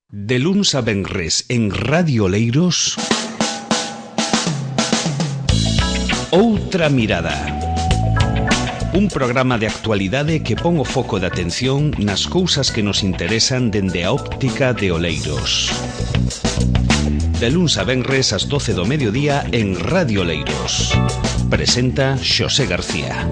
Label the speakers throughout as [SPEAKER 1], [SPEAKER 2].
[SPEAKER 1] De luns a venres en Radio Oleiros, Outra Mirada. Un programa de actualidade que pon o foco de atención nas cousas que nos interesan dende a óptica de Oleiros. De luns a venres ás 12 do mediodía en Radio Oleiros. Presenta Xosé García.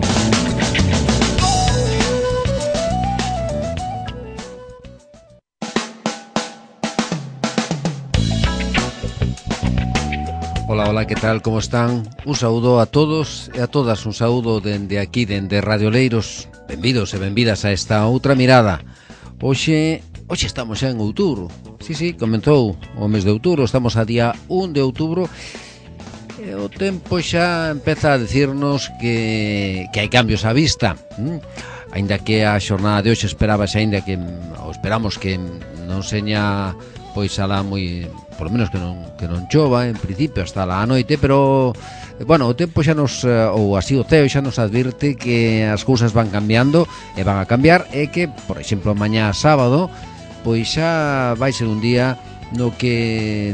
[SPEAKER 2] Hola, que tal, como están? Un saúdo a todos e a todas, un saúdo dende aquí, dende Radio Oleiros. Benvidos e benvidas a esta outra mirada. Hoxe estamos xa en outubro. Sí, comenzou o mes de outubro, estamos a día 1 de outubro. E o tempo xa empeza a decirnos que hai cambios á vista. Aínda que a xornada de hoxe esperamos que non seña pois alá moi, por lo menos que non chova en principio hasta a noite, pero bueno, o tempo xa nos, ou así o ceo xa nos advirte que as cousas van cambiando e van a cambiar, e que, por exemplo, mañá sábado pois xa vai ser un día no que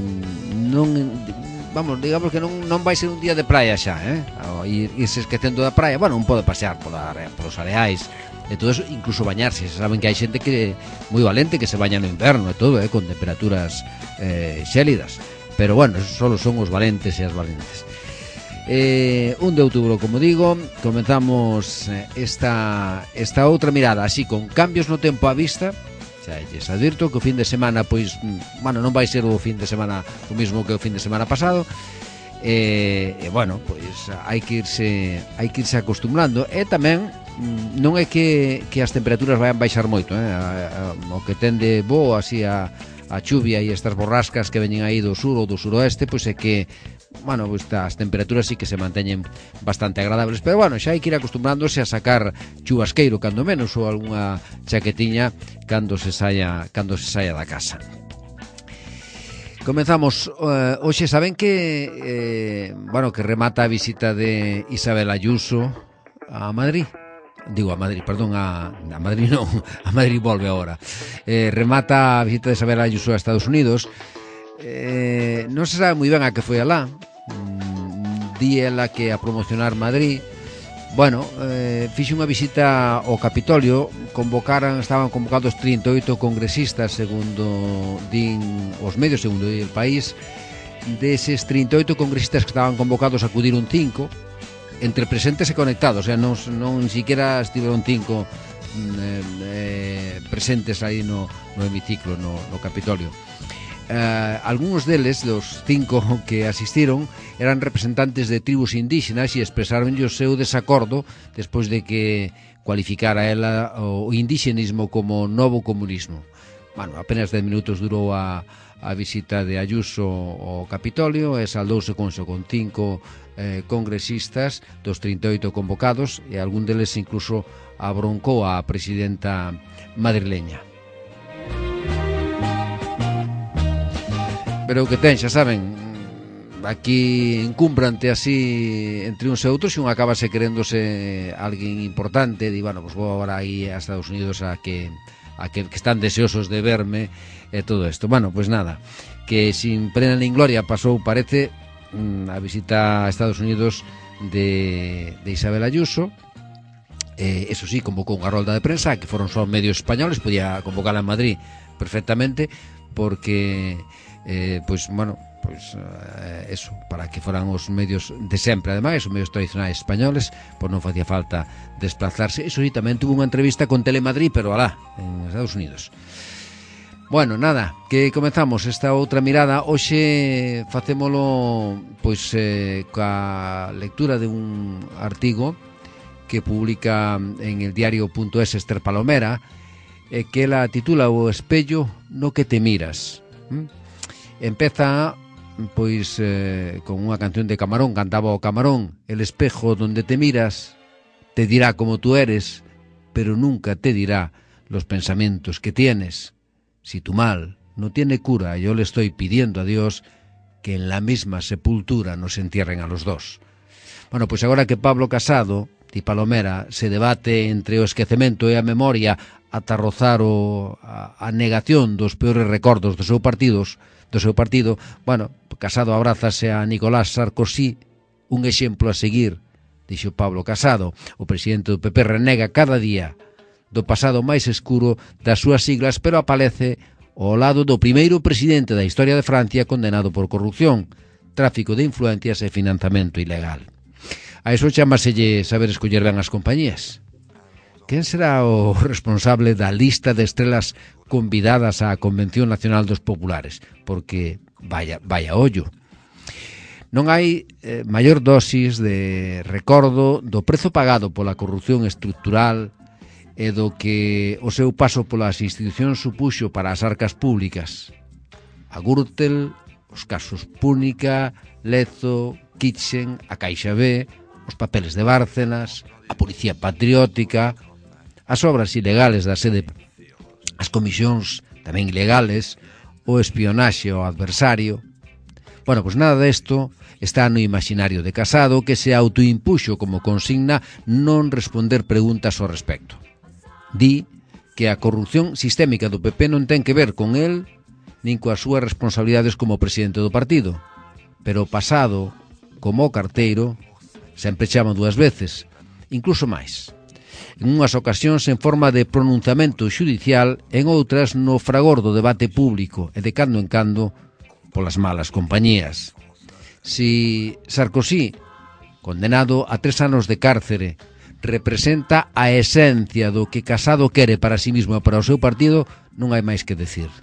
[SPEAKER 2] digamos que non vai ser un día de praia xa, irse esquecendo da praia. Bueno, non pode pasear polos areais e todo eso, incluso bañarse. Se saben que hai xente que moi valente que se baña no inverno e todo, con temperaturas xélidas, pero bueno, esos solo son os valentes e as valentes. 1 de outubro, como digo, comenzamos esta outra mirada, así con cambios no tempo á vista. Xa lles advirto que o fin de semana, pois, bueno, non vai ser o fin de semana o mismo que o fin de semana pasado. Bueno, pois hai que irse acostumbrando, e tamén non é que as temperaturas vayan baixar moito, o que tende bo así a chuvia e estas borrascas que veñen aí do sur ou do suroeste, pois é que, bueno, pois as temperaturas sí que se manteñen bastante agradables, pero bueno, xa hai que ir acostumbrándose a sacar chubasqueiro cando menos, ou algunha chaquetiña cando se saia da casa. Comenzamos. Hoxe saben que que remata a visita de Isabel Ayuso a Madrid. Digo a Madrid, perdón, a Madrid non, a Madrid volve agora. Remata a visita de Isabel Ayuso a Estados Unidos. Non se sabe moi ben a que foi alá. Di ela que a promocionar Madrid. Bueno, fixe unha visita ao Capitolio. Estaban convocados 38 congresistas, segundo din os medios, segundo di El País. Deses 38 congresistas que estaban convocados, acudiron 5 entre presentes e conectados, non siquiera estiveron 5 presentes aí no hemiciclo, no Capitolio. Algúns deles, dos 5 que asistiron, eran representantes de tribus indígenas e expresaron o seu desacordo despois de que cualificara ela o indígenismo como novo comunismo. Bueno, apenas 10 minutos durou a visita de Ayuso ao Capitolio, e saldouse con 5 congresistas dos 38 convocados, e algún deles incluso abroncou a presidenta madrileña. Pero o que ten, xa saben, aquí encúmbrante así entre uns e outros, e un acabase queréndose alguén importante, di, bueno, pues vou agora aí a Estados Unidos a que están deseosos de verme e todo isto. Bueno, pues nada, que sin pena nin gloria pasou, parece, a visita a Estados Unidos de Isabel Ayuso. Eso sí, convocou unha rolda de prensa que foron só medios españoles, podía convocarla en Madrid perfectamente, porque eso, para que foran os medios de sempre, ademais, os medios tradicionais españoles, pois non facía falta desplazarse. Eso sí, tamén tuvo unha entrevista con Telemadrid, pero alá, en Estados Unidos. Bueno, nada, que comezamos esta outra mirada. Hoxe facémolo pois coa lectura de un artigo que publica en el diario.es Esther Palomera, que ela titula O espello no que te miras. Empeza pois con unha canción de Camarón. Cantaba o Camarón: el espejo donde te miras te dirá como tú eres, pero nunca te dirá los pensamientos que tienes. Si tu mal no tiene cura, yo le estoy pidiendo a Dios que en la misma sepultura nos entierren a los dos. Bueno, pois agora que Pablo Casado, di Palomera, se debate entre o esquecemento e a memoria ata rozar a negación dos peores recordos do seu partido, bueno, Casado abrázase a Nicolás Sarkozy, un exemplo a seguir, dixo Pablo Casado. O presidente do PP renega cada día do pasado máis escuro das súas siglas, pero aparece ao lado do primeiro presidente da historia de Francia condenado por corrupción, tráfico de influencias e financiamento ilegal. A iso chamaselle saber escoller ben as compañías. Quen será o responsable da lista de estrelas convidadas á Convención Nacional dos Populares? Porque vaya ollo. Non hai maior dosis de recordo do prezo pagado pola corrupción estructural e do que o seu paso polas institucións supuxo para as arcas públicas. A Gürtel, os casos Púnica, Lezo, Kitchen, a Caixa B, os papeles de Bárcenas, a Policía Patriótica, as obras ilegales da sede, as comisións tamén ilegales, o espionaxe ao adversario. Bueno, pois nada desto está no imaginario de Casado, que se autoimpuxo como consigna non responder preguntas ao respecto. Di que a corrupción sistémica do PP non ten que ver con el nin coas súas responsabilidades como presidente do partido, pero o pasado, como o carteiro, sempre chama dúas veces, incluso máis. En unhas ocasións en forma de pronunciamento xudicial, en outras no fragor do debate público e de cando en cando polas malas compañías. Si Sarkozy, condenado a 3 anos de cárcere, representa a esencia do que Casado quere para sí mismo e para o seu partido, non hai máis que decir.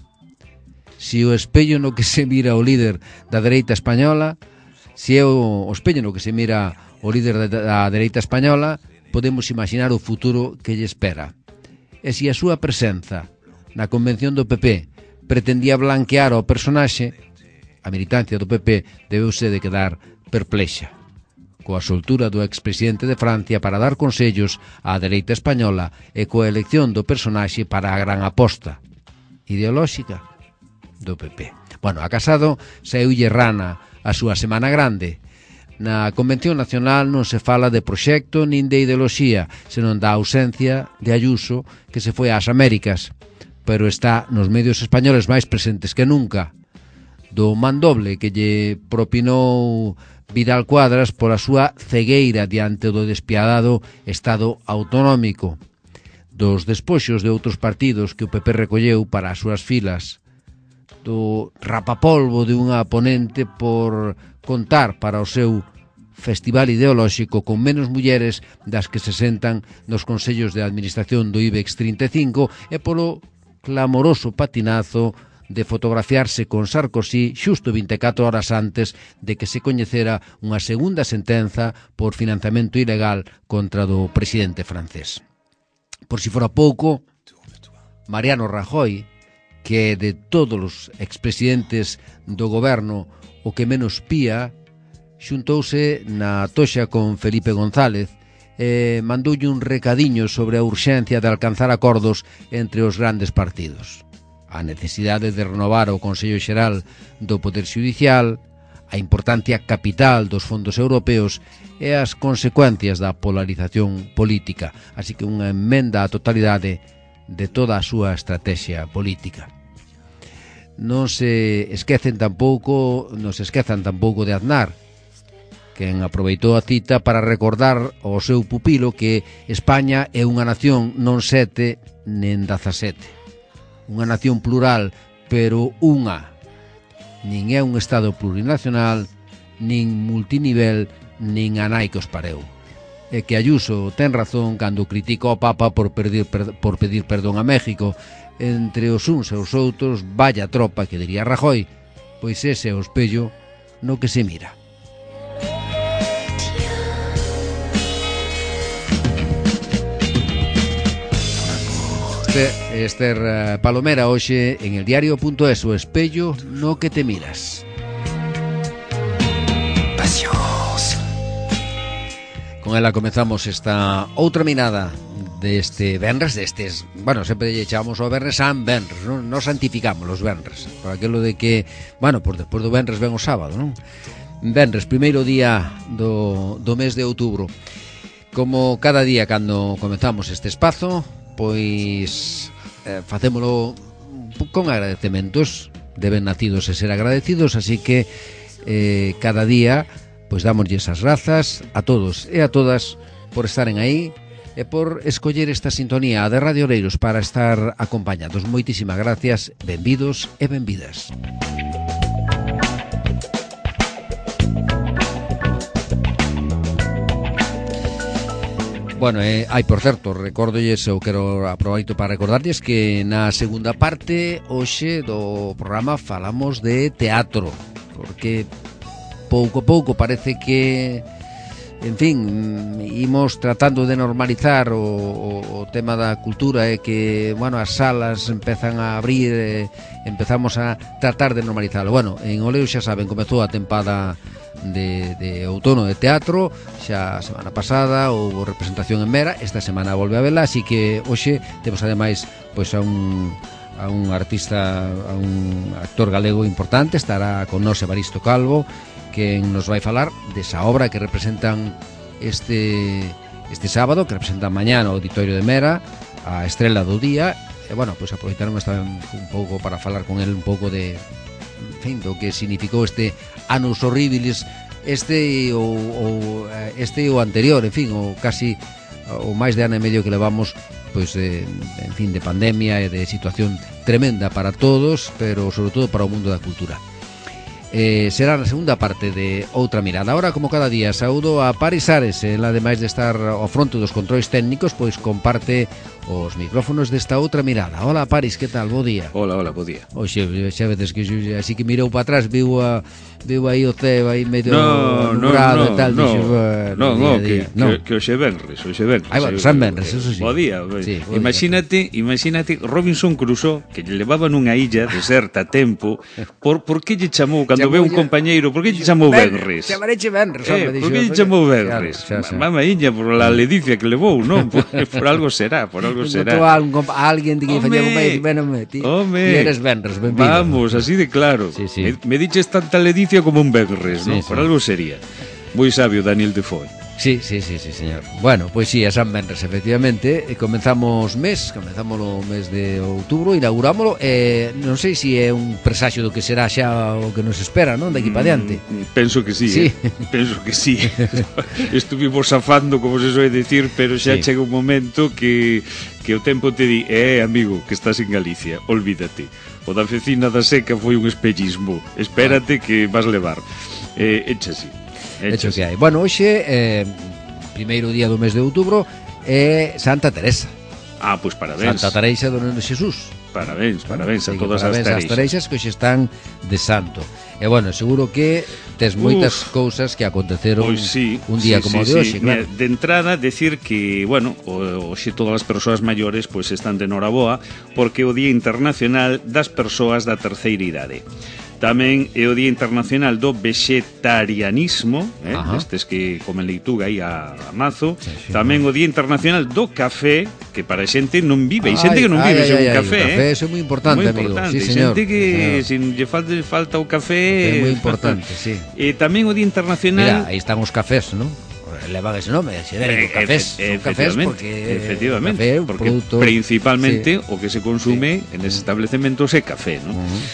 [SPEAKER 2] Si o espello no que se mira o líder da dereita española, si é o espello no que se mira o líder da dereita española, podemos imaginar o futuro que lle espera. E se a súa presenza na convención do PP pretendía blanquear ao personaxe, a militancia do PP debeuse de quedar perplexa coa soltura do expresidente de Francia para dar consellos á dereita española e coa elección do personaxe para a gran aposta ideolóxica do PP. Bueno, a Casado saíulle rana a súa Semana Grande. Na Convención Nacional non se fala de proxecto nin de ideoloxía, senón da ausencia de Ayuso, que se foi ás Américas, pero está nos medios españoles máis presentes que nunca, do mandoble que lle propinou Vidal Cuadras pola súa cegueira diante do despiadado Estado autonómico, dos despoxos de outros partidos que o PP recolleu para as súas filas, do rapapolvo de unha ponente por contar para o seu festival ideolóxico con menos mulleres das que se sentan nos consellos de administración do IBEX 35 e polo clamoroso patinazo de fotografiarse con Sarkozy xusto 24 horas antes de que se coñecera unha segunda sentenza por financiamento ilegal contra do presidente francés. Por si fora pouco, Mariano Rajoy, que de todos os expresidentes do goberno o que menos pía, xuntouse na toxa con Felipe González e mandoulle un recadiño sobre a urxencia de alcanzar acordos entre os grandes partidos. A necesidade de renovar o Consello Xeral do Poder Xudicial, a importancia capital dos fondos europeos e as consecuencias da polarización política, así que unha emenda á totalidade de toda a súa estrategia política. Non se esquezan tampouco de Aznar, quen aproveitou a cita para recordar ao seu pupilo que España é unha nación non 7 nen 17. Unha nación plural, pero unha. Nin é un Estado plurinacional, nin multinivel, nin a nai que os pareu. E que Ayuso ten razón cando critica ao Papa por pedir perdón a México. Entre os uns e os outros, vaya tropa, que diría Rajoy, pois ese é o espello no que se mira. Esther Palomera hoxe en el diario.es, o espello no que te miras. Con ela comezamos esta outra mirada deste venres, destes, bueno, sempre lle chamamos ao venres San Venres, non? Nos santificamos os venres, por aquilo de que, bueno, por despois do venres ven o sábado, non? Venres, primeiro día do mes de outubro. Como cada día cando comezamos este espazo, pois facémolo con agradecementos. Deben nacidos e ser agradecidos, así que cada día pois damoslle esas grazas a todos e a todas por estaren aí e por escoller esta sintonía de Radio Oleiros para estar acompañados. Moitísimas gracias, benvidos e benvidas. Bueno, por certo, recórdolles, eu quero aproveito para recordarlles que na segunda parte hoxe do programa falamos de teatro, porque pouco a pouco parece que, en fin, imos tratando de normalizar o tema da cultura e que, bueno, as salas empezan a abrir, empezamos a tratar de normalizarlo. Bueno, en Oleiros xa saben, comezou a tempada de outono de teatro, xa a semana pasada houve representación en Mera, esta semana volve a vela, así que hoxe temos ademais pois a un artista, a un actor galego importante, estará con nós Evaristo Calvo, que nos vai falar desa obra que representan este sábado, que representan mañá no Auditorio de Mera, a Estrela do Día, e bueno, pois aproveitaron un pouco para falar con el un pouco de, en fin, do que significou este Annus Horribilis, este o anterior, en fin, o casi o máis de ano e medio que levamos, pois, en fin, de pandemia e de situación tremenda para todos, pero sobre todo para o mundo da cultura. Será na segunda parte de Outra Mirada. Ahora, como cada día, saúdo a Paris Ares, ela, ademais de estar ao fronte dos controis técnicos, pois comparte os micrófonos desta Outra Mirada. Hola, Paris, que tal? Bo día.
[SPEAKER 3] Hola, bo día.
[SPEAKER 2] Oxe, xa veces que así que mirou para atrás, viu aí o ceo aí medio nublado e tal, dixo,
[SPEAKER 3] que hoxe venres.
[SPEAKER 2] Ai, bueno, San Venres, eso sí.
[SPEAKER 3] Bo día.
[SPEAKER 2] Sí,
[SPEAKER 3] Imagínate Robinson Crusoe, que lle levaba nunha illa deserta a tempo, por que lle chamou cando ve un compañeiro, por que lle chamou Venres?
[SPEAKER 2] Chamareche Venres, hombre, dixo.
[SPEAKER 3] Por que lle chamou Venres? Mamaíña, por la ledicia que levou, non? Por algo será.
[SPEAKER 2] Encontrou a alguén que lle facía compañía, bueno, ti eres Venres, benvido.
[SPEAKER 3] Vamos, así de claro.
[SPEAKER 2] Sí.
[SPEAKER 3] Me diches tanta ledicia como un Venres, non? Por algo sería. Moi sabio Daniel Defoe.
[SPEAKER 2] Sí, señor. Bueno, pois sí, a San Venres, efectivamente. Comenzamos o mes de outubro, inaugurámolo. Non sei se é un presaxio do que será xa o que nos espera, non? Daqui para diante.
[SPEAKER 3] Penso que sí. Penso que sí. Estuvimos afando, como se soe decir, pero xa chega un momento que o tempo te di, amigo, que estás en Galicia, olvídate. O da Fecina da Seca foi un espellismo. Espérate que vas levar. Echa así.
[SPEAKER 2] Hecho que hai. Bueno, hoxe, primeiro día do mes de outubro, é Santa Teresa.
[SPEAKER 3] Pois parabéns.
[SPEAKER 2] Santa Teresa do Neno Xesús.
[SPEAKER 3] Parabéns a todas as
[SPEAKER 2] Tereixas que hoxe están de santo. E bueno, seguro que tes moitas cousas que aconteceron un día como o de hoxe, claro.
[SPEAKER 3] De entrada, decir que, bueno, hoxe todas as persoas maiores pois están de noraboa, porque é o Día Internacional das Persoas da Terceira Idade. Tamén é o Día Internacional do Vegetarianismo, estes que comen leituga aí a mazo. Tamén o Día Internacional do Café, que para xente non vive. Hai xente que non vive sen un café.
[SPEAKER 2] O café é moi importante, amigo. Sí, señor.
[SPEAKER 3] Xente que sin lle falta o café.
[SPEAKER 2] É moi importante, sí.
[SPEAKER 3] E tamén o Día Internacional...
[SPEAKER 2] Mira, aí están os cafés, non? Levan ese nome, cafés. Son cafés porque...
[SPEAKER 3] Efectivamente, porque principalmente o que se consume en esos estabelecementos é café, non?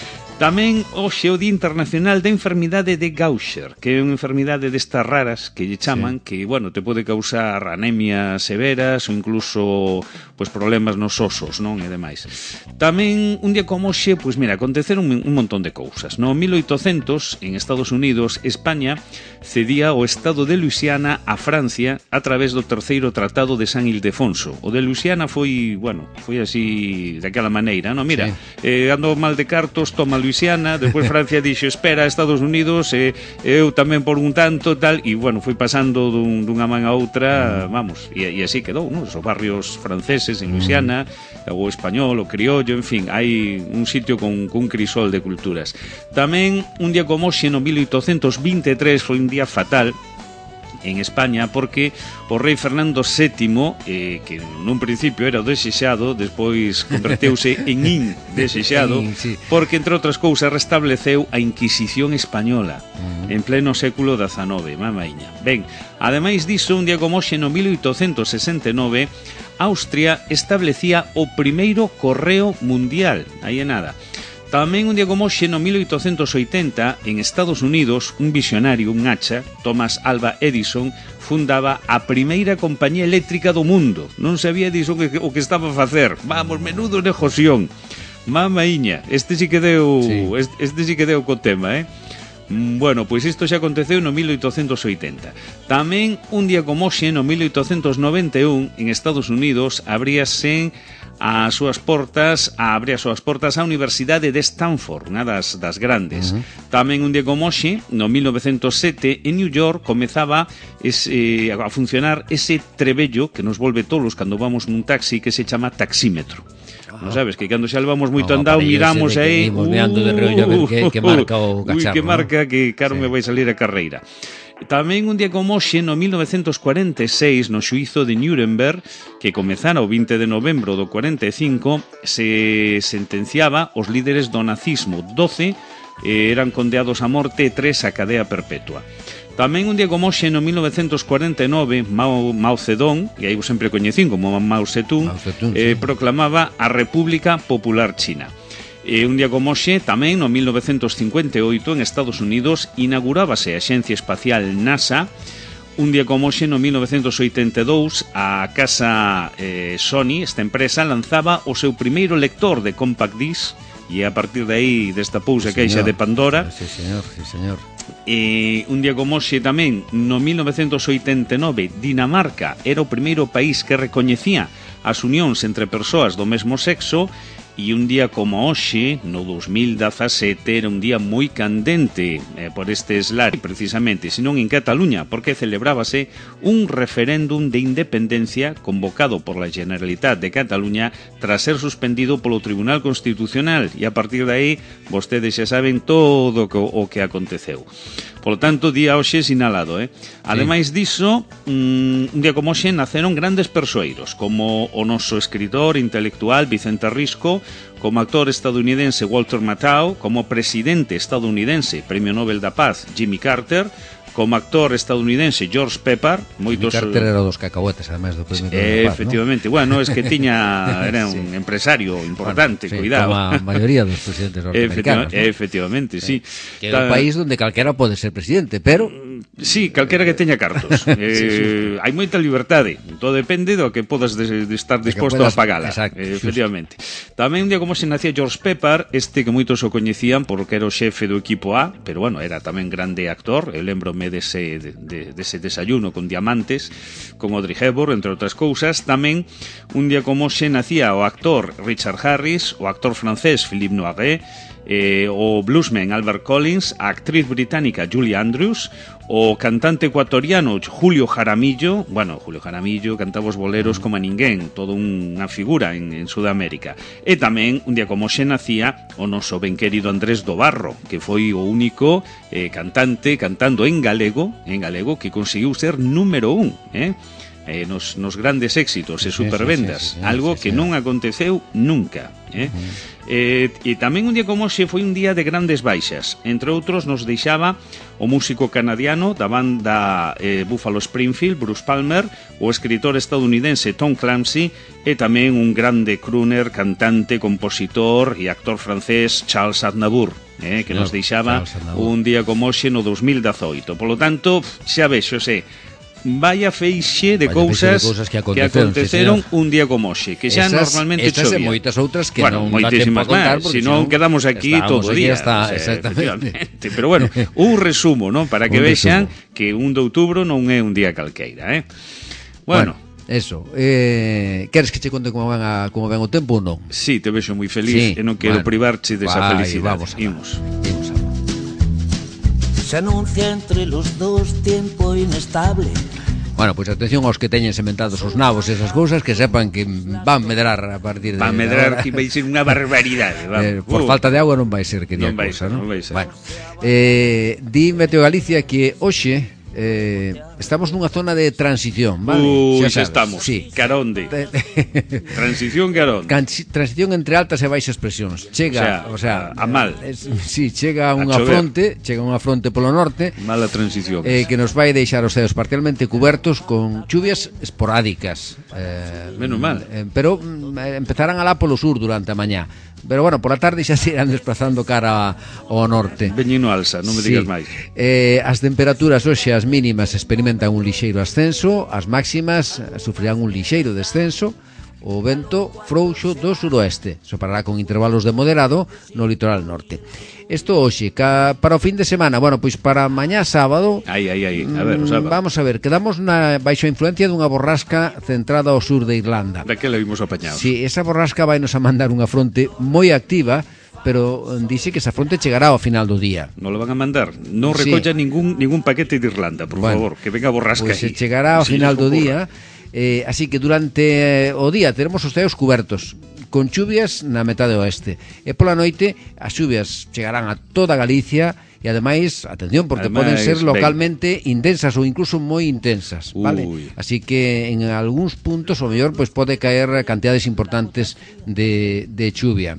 [SPEAKER 3] Tamén hoxe o Día Internacional da Enfermidade de Gaucher, que é unha enfermidade destas raras que lle chaman, que, bueno, te pode causar anemias severas ou incluso pois problemas nos osos, non? E demais. Tamén un día como hoxe, pois mira, aconteceron un montón de cousas. No 1800, en Estados Unidos, España cedía o estado de Luisiana a Francia a través do terceiro tratado de San Ildefonso. O de Luisiana foi, bueno, foi así daquela maneira, non? Mira, ando mal de cartos, toma Luisiana, despois Francia dixo espera a Estados Unidos, eu tamén por un tanto tal, e bueno, foi pasando dunha man a outra, vamos, e así quedou, non? Os barrios franceses en Luisiana, o español, o criollo, en fin, hai un sitio con crisol de culturas. Tamén un día como hoxe no 1823 foi un día fatal en España porque o rei Fernando VII, que nun principio era o desexado, despois converteuse en indesexado, porque, entre outras cousas, restableceu a Inquisición española en pleno século XIX, mamaíña. Ben, ademais diso, un día como hoxe, no 1869, Austria establecía o primeiro correo mundial. Aí é nada. Tamén un día como hoxe, no 1880, en Estados Unidos, un visionario, un hacha, Thomas Alva Edison, fundaba a primeira compañía eléctrica do mundo. Non sabía Edison o que estaba a facer. Vamos, menudo negoción. Mamaíña, este sí que deu co tema, Bueno, pois isto xa aconteceu no 1880. Tamén un día como hoxe, no 1891, en Estados Unidos, abría as súas portas a Universidade de Stanford, unha das grandes. Tamén un día como hoxe, no 1907, en New York comezaba a funcionar ese trebello que nos volve tolos cando vamos nun taxi, que se chama taxímetro. Non sabes, que cando xa levamos moito andado, miramos aí,
[SPEAKER 2] mirando de reollo a ver que marca o cacharro.
[SPEAKER 3] Que marca, que caro me vai salir a carreira. Tamén un día como hoxe, no 1946, no xuízo de Nuremberg, que comezara o 20 de novembro do 45, se sentenciaba os líderes do nazismo. 12 eran condeados a morte e 3 a cadea perpetua. Tamén un día como hoxe, no 1949, Mao Zedong, e aí vos sempre coñecín como Mao Zedong, proclamaba a República Popular China. Un día como hoxe, tamén no 1958, en Estados Unidos, inaugurábase a Axencia Espacial NASA. Un día como hoxe, no 1982, a casa Sony, esta empresa, lanzaba o seu primeiro lector de compact disc, e a partir de aí destapouse a caixa de Pandora.
[SPEAKER 2] Sí, señor.
[SPEAKER 3] Un día como hoxe tamén, no 1989, Dinamarca era o primeiro país que recoñecía as unións entre persoas do mesmo sexo. E un día como hoxe, no 2017, era un día moi candente por este eslari, precisamente, senón en Cataluña, porque celebrábase un referéndum de independencia convocado por la Generalitat de Cataluña tras ser suspendido polo Tribunal Constitucional, e a partir de aí, vostedes xa saben todo o que aconteceu. Polo tanto, día hoxe sinalado, Ademais diso, un día como hoxe naceron grandes persoeiros, como o noso escritor intelectual Vicente Risco, como actor estadounidense Walter Matthau, como presidente estadounidense, Premio Nobel da Paz Jimmy Carter, como actor estadounidense George Pepper, moitos...
[SPEAKER 2] Carter era dos cacahuetes, además do Premio Nobel da Paz,
[SPEAKER 3] efectivamente, ¿no? Bueno, es que era un empresario importante, cuidado.
[SPEAKER 2] Como a maioría dos presidentes norteamericanos, ¿no?
[SPEAKER 3] Efectivamente, sí.
[SPEAKER 2] Que é un país donde calquera pode ser presidente, pero...
[SPEAKER 3] Sí, calquera que teña cartos. Hai moita liberdade, todo depende do que podas estar disposto a pagala.
[SPEAKER 2] Exacto,
[SPEAKER 3] efectivamente. Tamén un día como se nacía George Pepper, que moitos o coñecían porque era o xefe do equipo A, pero bueno, era tamén grande actor. Eu lembrome dese desayuno con diamantes con Audrey Hepburn, entre outras cousas. Tamén un día como se nacía o actor Richard Harris, o actor francés Philippe Noiret, o bluesman Albert Collins, a actriz británica Julie Andrews, o cantante ecuatoriano Julio Jaramillo. Bueno, Julio Jaramillo cantaba os boleros como a ninguén, todo unha figura en Sudamérica. E tamén, un día como xe nacía o noso ben querido Andrés Dobarro, que foi o único cantante cantando en galego, que conseguiu ser número 1, nos grandes éxitos e supervendas, algo que non aconteceu nunca. E tamén un día como hoxe foi un día de grandes baixas. Entre outros nos deixaba o músico canadiano da banda Buffalo Springfield, Bruce Palmer, o escritor estadounidense Tom Clancy, e tamén un grande crooner, cantante, compositor e actor francés Charles Aznavour, que nos deixaba un día como hoxe no 2018. Polo tanto, xa vexo, vaya feixe de cousas que aconteceron un día como hoxe, que xa normalmente chovía.
[SPEAKER 2] Estas e moitas outras que non dá tempo a contar,
[SPEAKER 3] porque senón quedamos aquí todo o día.
[SPEAKER 2] Exactamente.
[SPEAKER 3] Pero bueno, un resumo, ¿no? Para que vexan que 1 de outubro non é un día calqueira, Bueno,
[SPEAKER 2] eso. Queres que che conte como ven o tempo ou non?
[SPEAKER 3] Sí, te vexo moi feliz e non quero privarche desa felicidade.
[SPEAKER 2] Imos.
[SPEAKER 4] Se anuncia entre los dos tiempo inestable.
[SPEAKER 2] Bueno, pois atención aos que teñen sementados os nabos e esas cousas, que sepan que van medrar a partir de...
[SPEAKER 3] Van medrar, que vai ser unha barbaridade.
[SPEAKER 2] Por falta de agua non vai ser que
[SPEAKER 3] non vai ser, non vai ser.
[SPEAKER 2] Bueno, di Meteo Galicia que hoxe estamos nunha zona de transición, vale?
[SPEAKER 3] Xa estamos, sí. Caronde. Transición caronde.
[SPEAKER 2] Transición entre altas e baixas presións. Chega,
[SPEAKER 3] o sea, a mal.
[SPEAKER 2] Sí, chega unha fronte polo norte.
[SPEAKER 3] Mala transición.
[SPEAKER 2] Que nos vai deixar os ceos parcialmente cubertos con chuvias esporádicas.
[SPEAKER 3] Menos mal.
[SPEAKER 2] Pero empezarán alá polo sur durante a mañá. Pero bueno, por la tarde xa se irán desplazando cara ao norte.
[SPEAKER 3] Veñino alza, non me digas máis.
[SPEAKER 2] As temperaturas hoxe, as mínimas experimentan un lixeiro ascenso, as máximas sufrirán un lixeiro descenso. O vento frouxo do suroeste soprará con intervalos de moderado no litoral norte. Isto hoxe, para o fin de semana, bueno, pois para mañá sábado.
[SPEAKER 3] A ver, o sábado.
[SPEAKER 2] Vamos a ver, quedamos baixo a influencia dunha borrasca centrada ao sur de Irlanda.
[SPEAKER 3] Daquela vimos apañados.
[SPEAKER 2] Si, esa borrasca vai nos a mandar unha fronte moi activa, pero dice que esa fronte chegará ao final do día.
[SPEAKER 3] Non lo van a mandar. Non recolla ningún paquete de Irlanda, por favor, que venga a borrasca
[SPEAKER 2] aí. Pois se chegará ao final do día. Así que durante o día teremos os ceos cubertos con chuvias na metade oeste e pola noite as chuvias chegarán a toda Galicia e ademais, atención, porque poden ser localmente intensas ou incluso moi intensas, vale? Así que en algúns puntos o mellor pois pode caer cantidades importantes de chuvia.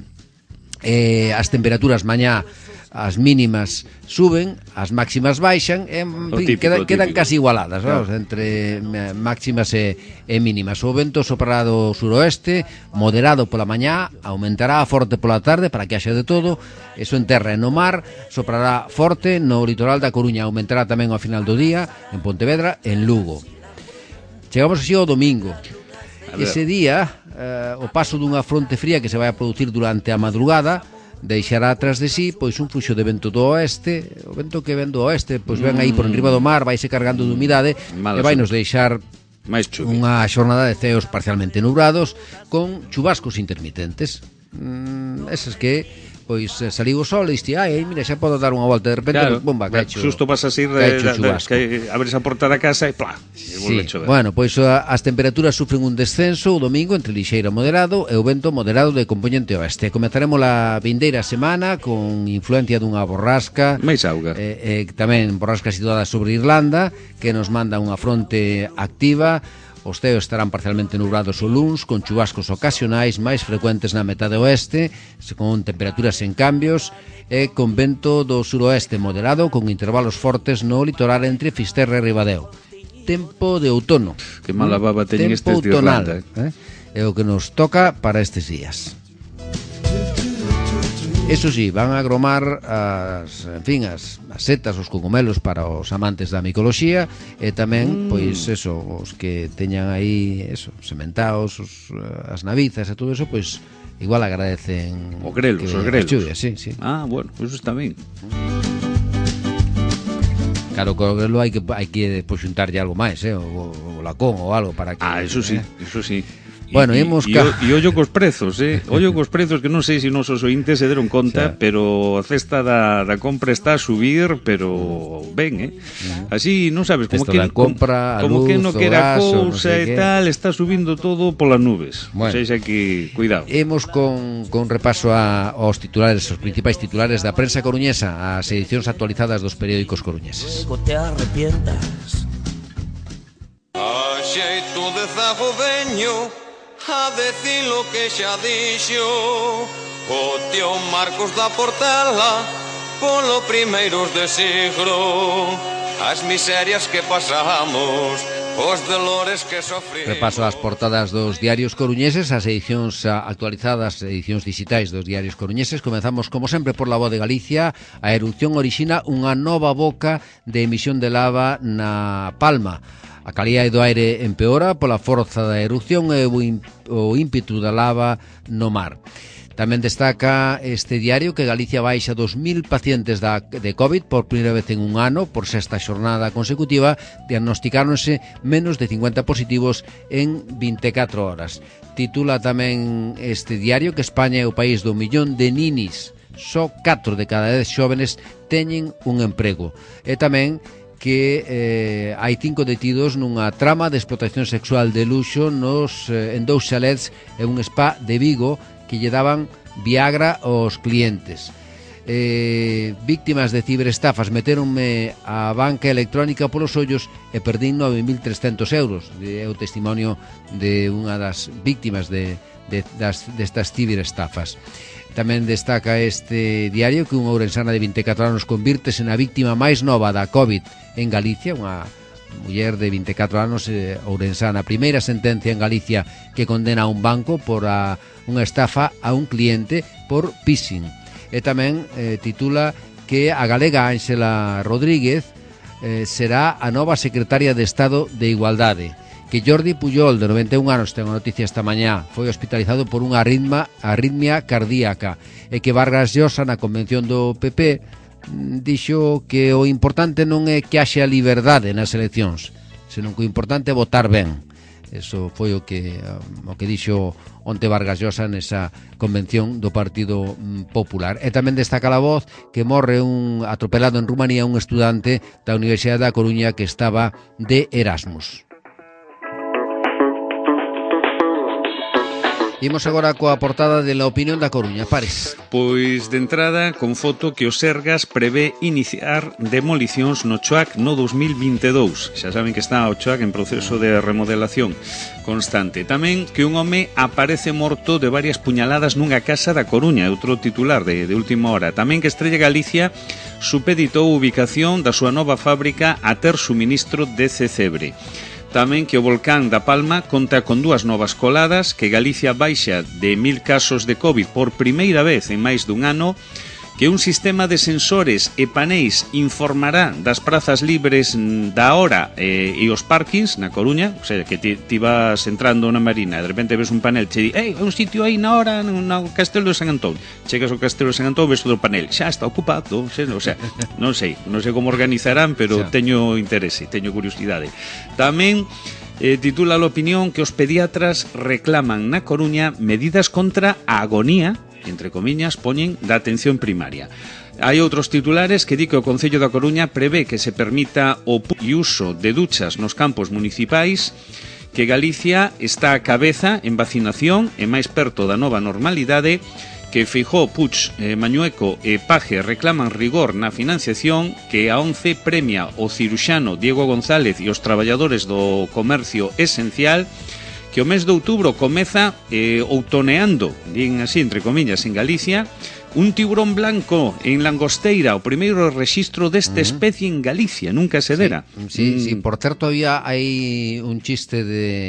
[SPEAKER 2] As temperaturas mañá, as mínimas suben, as máximas baixan, quedan casi igualadas, claro, entre máximas e mínimas. O vento soprará do suroeste, moderado pola mañá, aumentará forte pola tarde para que haxa de todo. Eso en terra e no mar, soprará forte no litoral da Coruña, aumentará tamén ao final do día en Pontevedra, en Lugo. Chegamos así ao domingo. Ese día, o paso dunha fronte fría que se vai a producir durante a madrugada deixará atrás de sí pois un fluxo de vento do oeste. O vento que ven do oeste pois ven aí por enriba do mar, vaise cargando de humidade e vai nos deixar unha xornada de ceos parcialmente nublados con chubascos intermitentes. Esas que pois saliu o sol e diste, mira, xa podo dar unha volta, de repente,
[SPEAKER 3] claro,
[SPEAKER 2] bomba, cacho.
[SPEAKER 3] Xusto vas a ir abres a porta da casa e plá,
[SPEAKER 2] sí. Bueno, pois as temperaturas sufren un descenso o domingo entre lixeiro moderado e o vento moderado de compoñente oeste. Comezaremos a vindeira semana con influencia dunha borrasca,
[SPEAKER 3] máis auga.
[SPEAKER 2] Tamén borrasca situada sobre Irlanda, que nos manda unha fronte activa. Os ceos estarán parcialmente nublados o luns, con chubascos ocasionais máis frecuentes na metade oeste, con temperaturas en cambios, e con vento do suroeste moderado, con intervalos fortes no litoral entre Fisterra e Ribadeo. Tempo de outono.
[SPEAKER 3] Que mala baba teñen estes de Irlanda.
[SPEAKER 2] É o que nos toca para estes días. Eso sí, van a agromar as setas, os cogumelos para os amantes da micoloxía e tamén, pois, eso, os que teñan aí, eso, sementaos, as navizas e todo eso, pois, igual agradecen
[SPEAKER 3] os grelos.
[SPEAKER 2] Chuvias, sí.
[SPEAKER 3] Bueno, eso está ben.
[SPEAKER 2] Claro, co grelo hai que pois xuntarlle algo máis, o lacón ou algo para que...
[SPEAKER 3] Eso sí.
[SPEAKER 2] Bueno,
[SPEAKER 3] e ollo cos prezos, ollo cos prezos, que non sei se nosos ointes se deron conta, pero a cesta da compra está a subir, pero ben, así, non sabes, como que
[SPEAKER 2] compra,
[SPEAKER 3] como
[SPEAKER 2] luz,
[SPEAKER 3] que non quera cousa
[SPEAKER 2] e
[SPEAKER 3] tal, está subindo todo polas nubes.
[SPEAKER 2] Bueno,
[SPEAKER 3] sei que, cuidado.
[SPEAKER 2] Imos con repaso aos titulares, os principais titulares da prensa coruñesa, as edicións actualizadas dos periódicos coruñeses.
[SPEAKER 4] Luego te arrepientas.
[SPEAKER 5] A xeito de zago veño a decir lo que xa dixo o tío Marcos da Portela polo primeiros de siglo, as miserias que pasamos, os dolores que sofrimos.
[SPEAKER 2] Repaso as portadas dos diarios coruñeses, as edicións actualizadas, edicións digitais dos diarios coruñeses. Comezamos, como sempre, por La Voz de Galicia. A erupción orixina unha nova boca de emisión de lava na Palma. A calidade do aire empeora pola forza da erupción e o ímpetu da lava no mar. Tamén destaca este diario que Galicia baixa 2.000 pacientes de COVID por primeira vez en un ano. Por sexta xornada consecutiva diagnosticáronse menos de 50 positivos en 24 horas. Titula tamén este diario que España é o país do millón de ninis. Só 4 de cada 10 xóvenes teñen un emprego. E tamén que hai 5 detidos nunha trama de explotación sexual de luxo en 2 chalets e un spa de Vigo que lle daban Viagra aos clientes. víctimas de ciberestafas, meteronme a banca electrónica polos ollos e perdín 9.300 euros. É o testimonio de unha das víctimas destas ciberestafas. Tamén destaca este diario que unha ourensana de 24 anos convírtese na víctima máis nova da COVID en Galicia, unha muller de 24 anos ourensana. Primeira sentencia en Galicia que condena a un banco por unha estafa a un cliente por phishing. E tamén titula que a galega Ángela Rodríguez será a nova secretaria de Estado de Igualdade, que Jordi Pujol, de 91 anos, ten a noticia esta mañá, foi hospitalizado por unha arritmia cardíaca, e que Vargas Llosa, na convención do PP, dixo que o importante non é que haxa liberdade nas eleccións, senón que o importante é votar ben. Eso foi o que dixo onte Vargas Llosa nesa convención do Partido Popular. E tamén destaca a Voz que morre atropelado en Rumanía un estudante da Universidade da Coruña que estaba de Erasmus. Imos agora coa portada de La Opinión da Coruña. Pares.
[SPEAKER 3] Pois, de entrada, con foto que o Sergas prevé iniciar demolicións no Choac no 2022. Xa saben que está o Choac en proceso de remodelación constante. Tamén que un home aparece morto de varias puñaladas nunha casa da Coruña, outro titular de última hora. Tamén que Estrella Galicia supeditou a ubicación da súa nova fábrica a ter suministro de Cecebre. Tamén que o volcán da Palma conta con 2 novas coladas, que Galicia baixa de 1000 casos de COVID por primeira vez en máis dun ano, que un sistema de sensores e paneis informará das prazas libres da hora e os parkings na Coruña, o sea, que ti vas entrando na Marina e de repente ves un panel che di, un sitio aí na hora no Castelo de San Antón. Chegas ao Castelo de San Antón, ves todo o panel, xa está ocupado, o sea, non sei como organizarán, pero teño interese, teño curiosidade. Tamén titula a opinión que os pediatras reclaman na Coruña medidas contra a agonía, entre comiñas, poñen da atención primaria. Hai outros titulares que di que o Concello da Coruña prevé que se permita o uso de duchas nos campos municipais, que Galicia está a cabeza en vacinación e máis perto da nova normalidade, que Feijóo, Puig, Mañueco e Paje reclaman rigor na financiación, que a 11 premia o ciruxano Diego González e os traballadores do comercio esencial, que o mes de outubro comeza outoneando, din así entre comillas, en Galicia, un tiburón blanco en Langosteira, o primeiro rexistro desta especie en Galicia, nunca se dera.
[SPEAKER 2] Sí, por certo, hai un chiste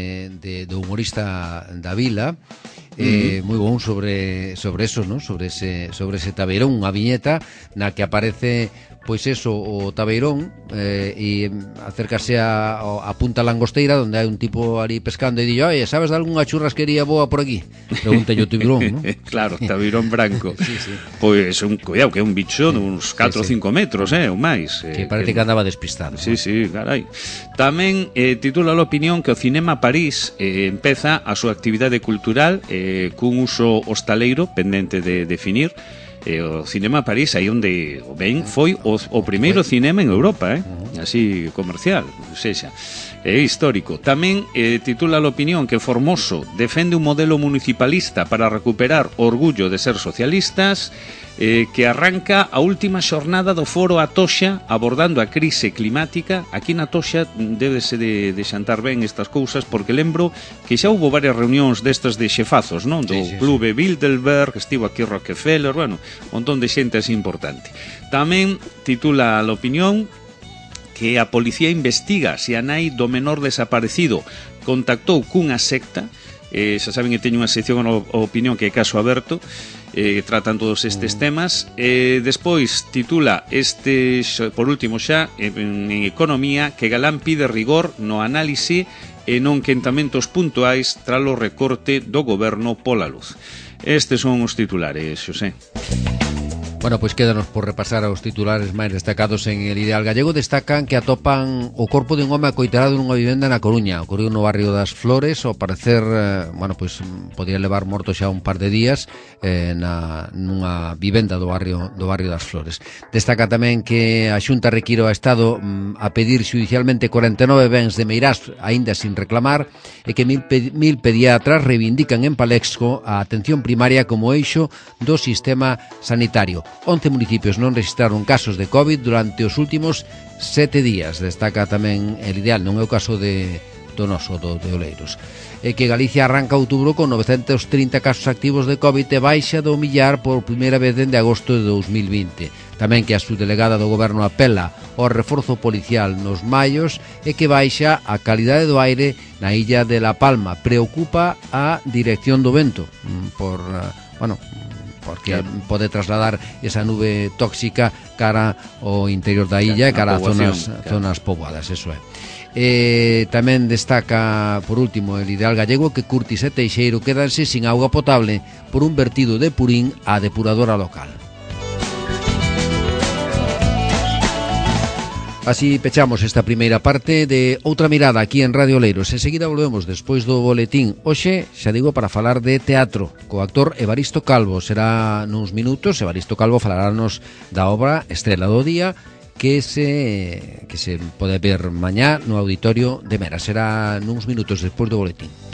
[SPEAKER 2] do humorista da Vila, moi bon sobre eso, ¿no? Sobre ese tabeirón, unha viñeta na que aparece pois eso, o tabeirón e acércase a punta langosteira onde hai un tipo ali pescando e di, oye, sabes de algunha churrasquería boa por aquí? Pregunta o tiburón, ¿no?
[SPEAKER 3] Claro, tabeirón branco.
[SPEAKER 2] Sí.
[SPEAKER 3] Pois, cuidado, que é un bicho de uns 4 ou 5 metros, ou máis.
[SPEAKER 2] Que parece que andaba despistado.
[SPEAKER 3] Sí, carai. Tamén titula a opinión que o Cinema París empeza a súa actividade cultural cun uso hostaleiro pendente de definir. O Cinema París, aí onde ben foi o primeiro cinema en Europa, así comercial, sexa, é histórico. Tamén titula a opinión que Formoso defende un modelo municipalista para recuperar o orgullo de ser socialistas, que arranca a última xornada do foro A Toxa abordando a crise climática. Aquí na Toxa débese de xantar ben estas cousas, porque lembro que xa houve varias reunións destas de xefazos, non? Do Clube Bilderberg, estivo aquí Rockefeller, bueno, un montón de xente así importante. Tamén titula a opinión que a policía investiga se a nai do menor desaparecido contactou cunha secta. Xa saben que teño unha sección a opinión que é caso aberto, tratan todos estes temas. Despois titula por último xa en economía, que Galán pide rigor no análise e non quentamentos puntuais tras o recorte do goberno pola luz. Estes son os titulares, Xosé.
[SPEAKER 2] Bueno, pois quédanos por repasar os titulares máis destacados en El Ideal Gallego. Destacan que atopan o corpo de un home acoitarado nunha vivenda na Coruña. Ocorreu no barrio das Flores. Ao parecer, pois podría levar morto xa un par de días nunha vivenda do barrio das Flores. Destaca tamén que a Xunta require ao Estado a pedir xudicialmente 49 bens de Meirás aínda sin reclamar, e que 1000 pediatras reivindican en Palexco a atención primaria como eixo do sistema sanitario. 11 municipios non registraron casos de COVID durante os últimos 7 días. Destaca tamén el ideal, non é o caso do noso, do de Oleiros. É que Galicia arranca outubro con 930 casos activos de COVID e baixa do millar por primeira vez dende agosto de 2020. Tamén que a subdelegada do Goberno apela ao reforzo policial nos maios e que baixa a calidade do aire na illa de La Palma. Preocupa a dirección do vento porque pode trasladar esa nube tóxica cara ao interior da illa e cara a zonas poboadas, eso é. Tamén destaca, por último, el ideal gallego que Curtis e Teixeiro quedanse sin auga potable por un vertido de purín á depuradora local. Así pechamos esta primeira parte de Outra Mirada aquí en Radio Oleiros. Enseguida volvemos despois do boletín. Hoxe, xa digo, para falar de teatro co actor Evaristo Calvo. Será nuns minutos. Evaristo Calvo falarános da obra Estrela do Día que se pode ver mañá no auditorio de Mera. Será nuns minutos despois do boletín.